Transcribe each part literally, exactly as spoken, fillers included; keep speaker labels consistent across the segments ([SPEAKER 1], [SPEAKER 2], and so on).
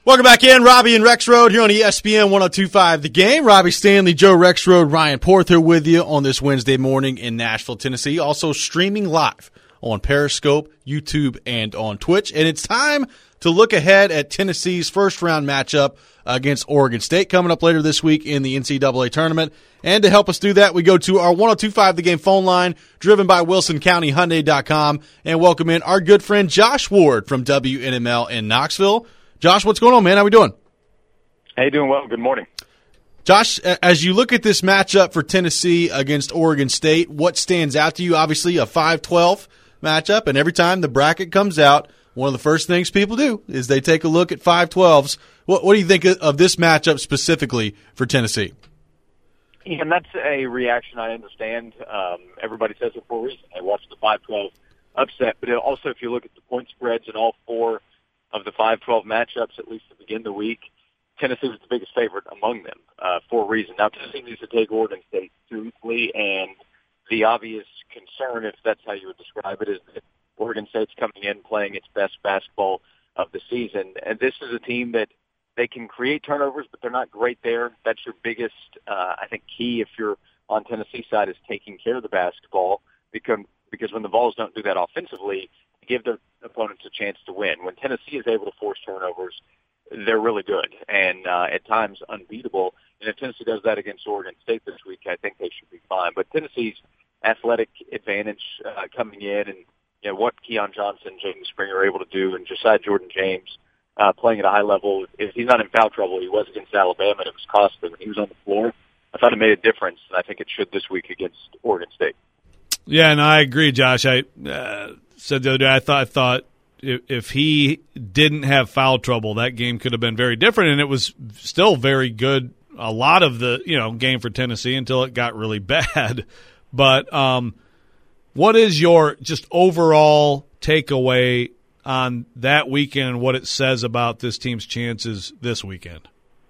[SPEAKER 1] Welcome back in. Robbie and Rexrode here on E S P N one oh two point five The Game. Robbie Stanley, Joe Rexrode, Ryan Porter with you on this Wednesday morning in Nashville, Tennessee. Also streaming live on Periscope, YouTube, and on Twitch. And it's time to look ahead at Tennessee's first-round matchup against Oregon State coming up later this week in the N C double A tournament. And to help us do that, we go to our one oh two point five The Game phone line, driven by Wilson County Hyundai dot com, and welcome in our good friend Josh Ward from W N M L in Knoxville. Josh, what's going on, man? How we doing?
[SPEAKER 2] Hey, doing well. Good morning.
[SPEAKER 1] Josh, as you look at this matchup for Tennessee against Oregon State, what stands out to you? Obviously, a five twelve matchup, and every time the bracket comes out, one of the first things people do is they take a look at five twelves. What, what do you think of this matchup specifically for Tennessee?
[SPEAKER 2] Yeah, and that's a reaction I understand. Um, everybody says it for a reason. They watch the five twelve upset, but also if you look at the point spreads in all four of the five twelve matchups, at least to begin the week, Tennessee was the biggest favorite among them uh, for a reason. Now, Tennessee needs to take Oregon State seriously, and the obvious concern, if that's how you would describe it, is that Oregon State's coming in playing its best basketball of the season. And this is a team that they can create turnovers, but they're not great there. That's your biggest, uh, I think, key if you're on Tennessee's side is taking care of the basketball, because, because when the Vols don't do that offensively, give their opponents a chance to win. When Tennessee is able to force turnovers, they're really good and uh, at times unbeatable. And if Tennessee does that against Oregon State this week, I think they should be fine. But Tennessee's athletic advantage uh, coming in and you know what Keon Johnson, Jaden Springer are able to do, and Josiah Jordan James uh, playing at a high level. If he's not in foul trouble, he was against Alabama, and it was costly when he was on the floor. I thought it made a difference, and I think it should this week against Oregon State.
[SPEAKER 3] Yeah, and I agree, Josh. I uh, said the other day I thought I thought if, if he didn't have foul trouble, that game could have been very different, and it was still very good. A lot of the you know game for Tennessee until it got really bad. But um, what is your just overall takeaway on that weekend and what it says about this team's chances this weekend?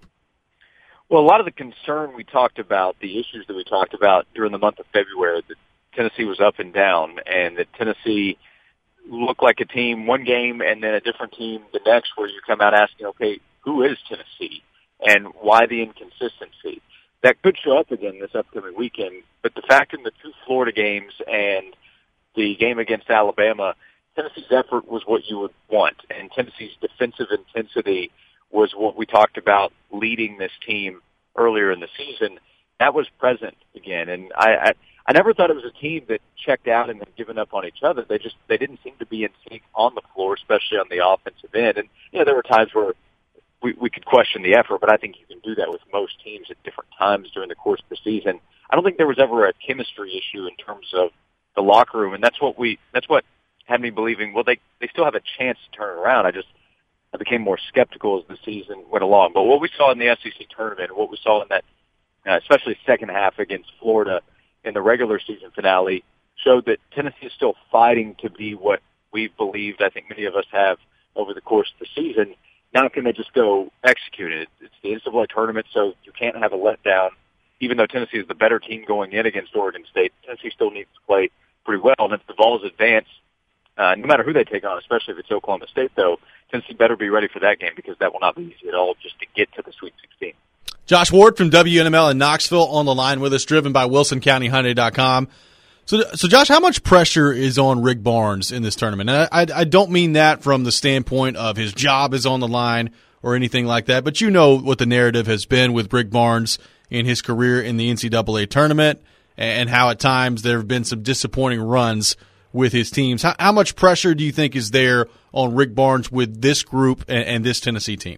[SPEAKER 2] Well, a lot of the concern we talked about, the issues that we talked about during the month of February, that Tennessee was up and down, and that Tennessee looked like a team one game and then a different team the next, where you come out asking, okay, who is Tennessee and why the inconsistency? That could show up again this upcoming weekend, but the fact in the two Florida games and the game against Alabama, Tennessee's effort was what you would want, and Tennessee's defensive intensity was what we talked about leading this team earlier in the season. That was present again, and I, I I never thought it was a team that checked out and had given up on each other. They just they didn't seem to be in sync on the floor, especially on the offensive end. And you know there were times where we, we could question the effort, but I think you can do that with most teams at different times during the course of the season. I don't think there was ever a chemistry issue in terms of the locker room, and that's what we that's what had me believing. Well, they they still have a chance to turn it around. I just I became more skeptical as the season went along. But what we saw in the S E C tournament, and what we saw in that, uh, especially second half against Florida in the regular season finale, showed that Tennessee is still fighting to be what we've believed, I think many of us have, over the course of the season. Now can they just go execute it? It's the N C double A tournament, so you can't have a letdown. Even though Tennessee is the better team going in against Oregon State, Tennessee still needs to play pretty well. And if the Vols advance, uh, no matter who they take on, especially if it's Oklahoma State, though, Tennessee better be ready for that game, because that will not be easy at all just to get to the Sweet sixteen.
[SPEAKER 1] Josh Ward from W N M L in Knoxville on the line with us, driven by Wilson County Hyundai dot com. So, so Josh, how much pressure is on Rick Barnes in this tournament? And I, I, I don't mean that from the standpoint of his job is on the line or anything like that, but you know what the narrative has been with Rick Barnes in his career in the N C double A tournament, and how at times there have been some disappointing runs with his teams. How, how much pressure do you think is there on Rick Barnes with this group and, and this Tennessee team?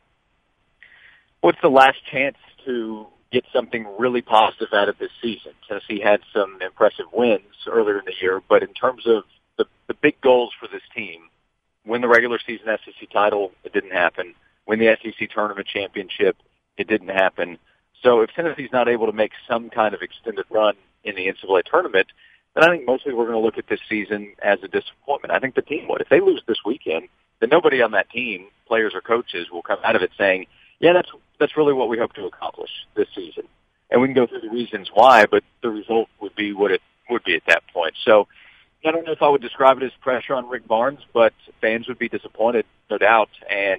[SPEAKER 2] What's the last chance to get something really positive out of this season? Tennessee had some impressive wins earlier in the year, but in terms of the, the big goals for this team, win the regular season S E C title, it didn't happen. Win the S E C tournament championship, it didn't happen. So if Tennessee's not able to make some kind of extended run in the N C double A tournament, then I think mostly we're going to look at this season as a disappointment. I think the team would. If they lose this weekend, then nobody on that team, players or coaches, will come out of it saying, yeah, that's that's really what we hope to accomplish this season. And we can go through the reasons why, but the result would be what it would be at that point. So I don't know if I would describe it as pressure on Rick Barnes, but fans would be disappointed, no doubt. And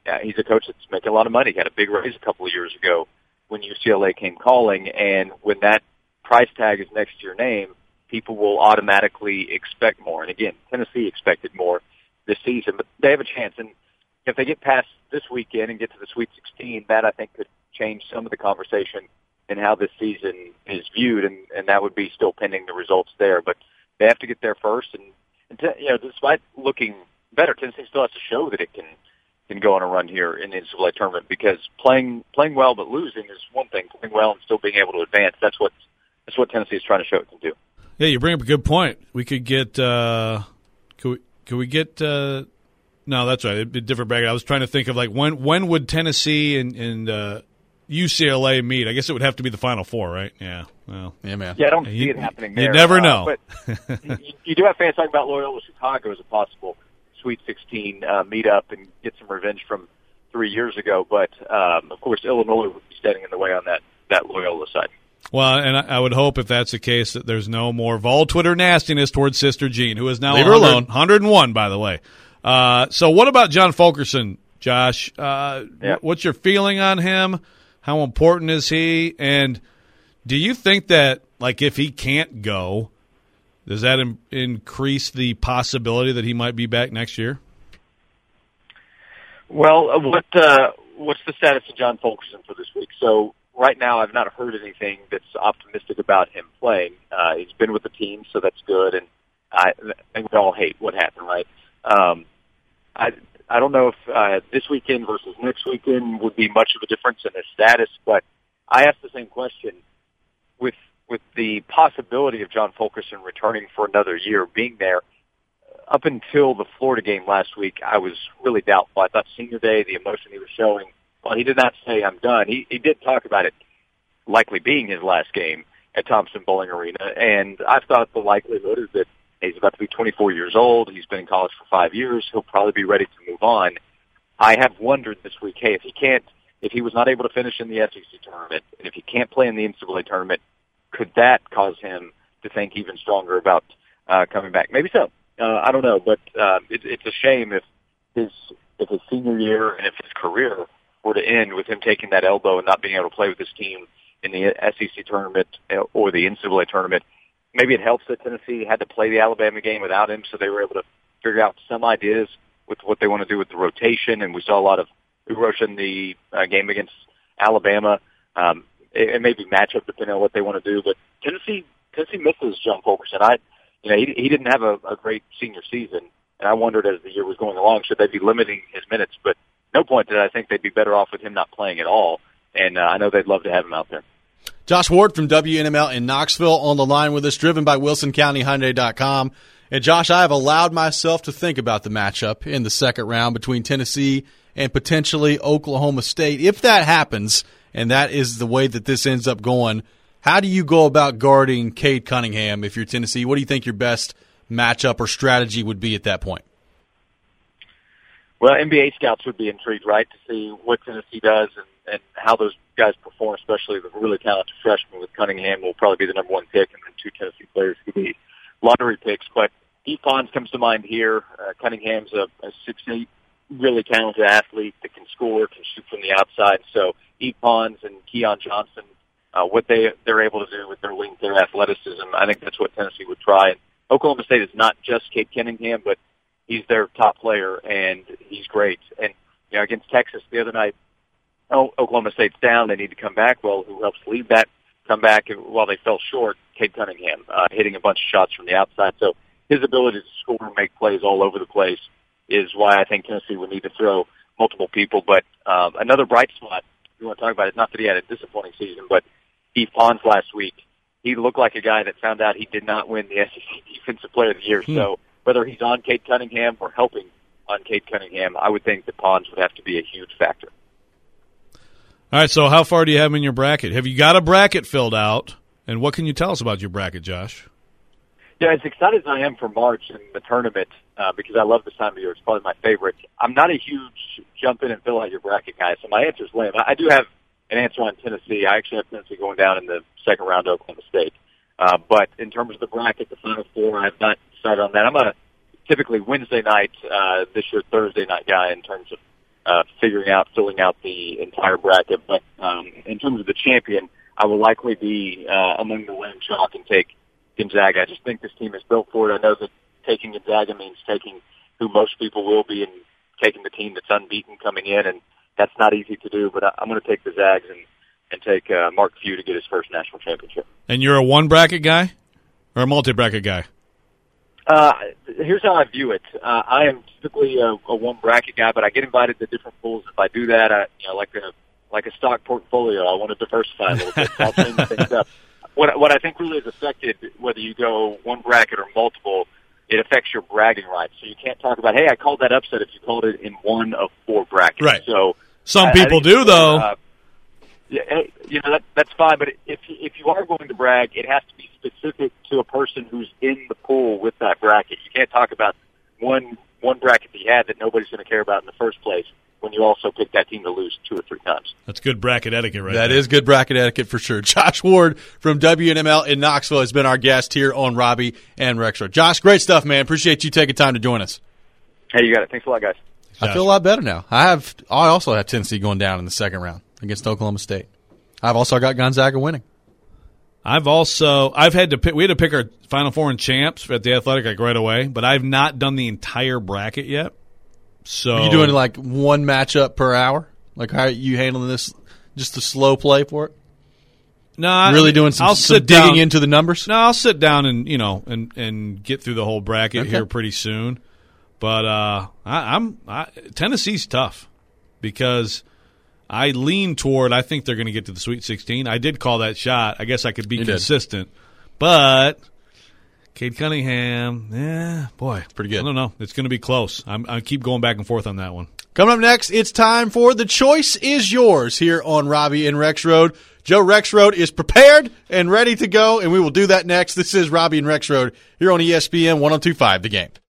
[SPEAKER 2] uh, he's a coach that's making a lot of money. He had a big raise a couple of years ago when U C L A came calling, and when that price tag is next to your name, people will automatically expect more. And again, Tennessee expected more this season, but they have a chance. And if they get past this weekend and get to the Sweet sixteen, that I think could change some of the conversation in how this season is viewed, and, and that would be still pending the results there. But they have to get there first, and, and t- you know, despite looking better, Tennessee still has to show that it can can go on a run here in the N C double A tournament, because playing playing well but losing is one thing. Playing well and still being able to advance, that's what that's what Tennessee is trying to show it can do.
[SPEAKER 3] Yeah, you bring up a good point. We could get uh, could we, could we get uh, no, that's right. It'd be a different bracket. I was trying to think of like when when would Tennessee and, and uh, U C L A meet? I guess it would have to be the Final Four, right? Yeah. Well,
[SPEAKER 1] yeah, man.
[SPEAKER 2] Yeah, I don't
[SPEAKER 3] you,
[SPEAKER 2] see it happening there.
[SPEAKER 3] You never
[SPEAKER 2] uh,
[SPEAKER 3] know.
[SPEAKER 2] But you, you do have fans talking about Loyola Chicago as a possible Sweet sixteen uh, meetup and get some revenge from three years ago. But, um, of course, Illinois would be standing in the way on that, that Loyola side.
[SPEAKER 3] Well, and I, I would hope if that's the case that there's no more Vol Twitter nastiness towards Sister Jean, who is now
[SPEAKER 1] Leave her alone.
[SPEAKER 3] one hundred and one, by the way. Uh, so what about John Fulkerson, Josh? Uh,
[SPEAKER 2] yeah.
[SPEAKER 3] What's your feeling on him? How important is he? And do you think that, like, if he can't go, does that in- increase the possibility that he might be back next year?
[SPEAKER 2] Well, uh, what uh, what's the status of John Fulkerson for this week? So right now I've not heard anything that's optimistic about him playing. Uh, he's been with the team, so that's good, and I, I think we all hate what happened, right? Um, I I don't know if uh, this weekend versus next weekend would be much of a difference in his status, but I asked the same question with with the possibility of John Fulkerson returning for another year, being there. Up until the Florida game last week, I was really doubtful. I thought senior day, the emotion he was showing, well, he did not say, I'm done. He, he did talk about it likely being his last game at Thompson Bowling Arena, and I thought the likelihood is that he's about to be twenty-four years old. He's been in college for five years. He'll probably be ready to move on. I have wondered this week, hey, if he can't, if he was not able to finish in the S E C tournament, and if he can't play in the N C double A tournament, could that cause him to think even stronger about uh, coming back? Maybe so. Uh, I don't know, but uh, it, it's a shame if his if his senior year and if his career were to end with him taking that elbow and not being able to play with his team in the S E C tournament or the N C double A tournament. Maybe it helps that Tennessee had to play the Alabama game without him, so they were able to figure out some ideas with what they want to do with the rotation, and we saw a lot of Urosh in the uh, game against Alabama. Um, it, it may be matchup depending on what they want to do, but Tennessee Tennessee misses John Fulkerson. I You know, he, he didn't have a, a great senior season, and I wondered as the year was going along, should they be limiting his minutes? But no point did I think they'd be better off with him not playing at all, and uh, I know they'd love to have him out there.
[SPEAKER 1] Josh Ward from W N M L in Knoxville on the line with us, driven by Wilson County Hyundai dot com. And, Josh, I have allowed myself to think about the matchup in the second round between Tennessee and potentially Oklahoma State. If that happens, and that is the way that this ends up going, how do you go about guarding Cade Cunningham if you're Tennessee? What do you think your best matchup or strategy would be at that point?
[SPEAKER 2] Well, N B A scouts would be intrigued, right, to see what Tennessee does and, and how those guys perform, especially the really talented freshman with Cunningham will probably be the number one pick, and then two Tennessee players could be lottery picks. But Yves Pons comes to mind here. Uh, Cunningham's a, a six eight, really talented athlete that can score, can shoot from the outside. So Yves Pons and Keon Johnson, Uh, what they, they're able to do with their length, their athleticism, I think that's what Tennessee would try. And Oklahoma State is not just Cade Cunningham, but he's their top player, and he's great. And, you know, against Texas the other night, oh, Oklahoma State's down. They need to come back. Well, who helps lead that comeback while they fell short? Cade Cunningham, uh, hitting a bunch of shots from the outside. So his ability to score and make plays all over the place is why I think Tennessee would need to throw multiple people. But um, another bright spot, if you want to talk about it, not that he had a disappointing season, but Yves Pons last week, he looked like a guy that found out he did not win the S E C Defensive Player of the Year. Hmm. So whether he's on Cade Cunningham or helping on Cade Cunningham, I would think that Pons would have to be a huge factor.
[SPEAKER 3] All right, so how far do you have him in your bracket? Have you got a bracket filled out, and what can you tell us about your bracket, Josh?
[SPEAKER 2] Yeah, as excited as I am for March and the tournament, uh, because I love this time of year, it's probably my favorite, I'm not a huge jump in and fill out your bracket guy, so my answer is lame. I, I do have an answer on Tennessee. I actually have Tennessee going down in the second round to Oklahoma State. Uh, but in terms of the bracket, the Final Four, I have not decided on that. I'm a typically Wednesday night, uh, this year Thursday night guy in terms of uh, figuring out, filling out the entire bracket. But um, in terms of the champion, I will likely be uh, among the lame chalk and take Gonzaga. I just think this team is built for it. I know that taking Gonzaga means taking who most people will be and taking the team that's unbeaten coming in, and that's not easy to do. But I, I'm going to take the Zags and, and take uh, Mark Few to get his first national championship.
[SPEAKER 3] And you're a one-bracket guy or a multi-bracket guy?
[SPEAKER 2] Uh, here's how I view it. Uh, I am typically a, a one-bracket guy, but I get invited to different pools. If I do that, I, you know, like a like a stock portfolio, I want to diversify a little bit. I'll change things up. What, what I think really is affected, whether you go one bracket or multiple, it affects your bragging rights. So you can't talk about, hey, I called that upset if you called it in one of four brackets.
[SPEAKER 3] Right.
[SPEAKER 2] So
[SPEAKER 3] some
[SPEAKER 2] I,
[SPEAKER 3] people
[SPEAKER 2] I
[SPEAKER 3] do, though.
[SPEAKER 2] Uh, yeah, you know, that, that's fine, but if if you are going to brag, it has to be specific to a person who's in the pool with that bracket. You can't talk about one one bracket that you had that nobody's going to care about in the first place when you also pick that team to lose two or three times.
[SPEAKER 3] That's good bracket etiquette right
[SPEAKER 1] That
[SPEAKER 3] there.
[SPEAKER 1] is good bracket etiquette for sure. Josh Ward from W N M L in Knoxville has been our guest here on Robbie and Rexroad. Josh, great stuff, man. Appreciate you taking time to join us.
[SPEAKER 2] Hey, you got it. Thanks a lot, guys.
[SPEAKER 1] I feel a lot better now. I have. I also have Tennessee going down in the second round against Oklahoma State. I've also got Gonzaga winning.
[SPEAKER 3] I've also I've had to pick. We had to pick our Final Four and champs at the Athletic like right away, but I've not done the entire bracket yet. So
[SPEAKER 1] Are you doing like one matchup per hour? Like how are you handling this? Just a slow play for it?
[SPEAKER 3] No, I,
[SPEAKER 1] really doing some,
[SPEAKER 3] I'll
[SPEAKER 1] some
[SPEAKER 3] sit
[SPEAKER 1] digging
[SPEAKER 3] down,
[SPEAKER 1] into the numbers?
[SPEAKER 3] No, I'll sit down and you know and, and get through the whole bracket
[SPEAKER 1] Okay.
[SPEAKER 3] here pretty soon. But uh, I, I'm I, Tennessee's tough because I lean toward I think they're going to get to the Sweet sixteen. I did call that shot. I guess I could be
[SPEAKER 1] You did.
[SPEAKER 3] consistent, but Cade Cunningham, yeah, boy,
[SPEAKER 1] pretty good.
[SPEAKER 3] I don't know. It's going to be close. I'm, I keep going back and forth on that one.
[SPEAKER 1] Coming up next, it's time for The Choice is Yours here on Robbie and Rexroad. Joe Rexroad is prepared and ready to go, and we will do that next. This is Robbie and Rexroad here on E S P N one oh two point five The Game.